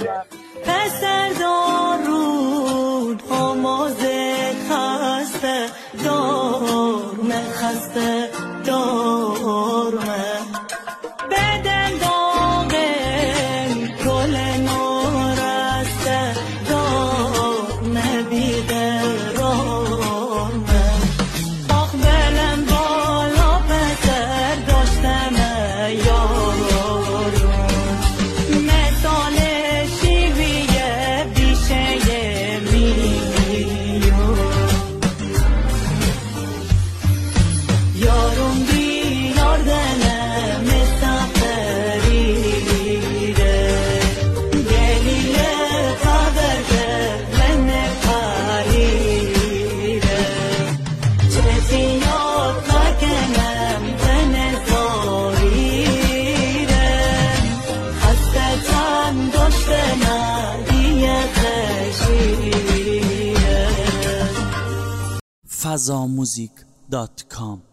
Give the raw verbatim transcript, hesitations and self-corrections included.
پسر دارود آمازه خسته دارمه خسته دارمه بدن داغن گل نورسته دارمه بیقرارمه آخ بلم بالا پسر داشتم یارون مثال شیویه بیشه میلیون یارون بیار دنم استقریره گلیه قبر من پریره چفیات نکنم تن زاریره خسته چند داشته ندیه خشیره فضاموزیک دات کام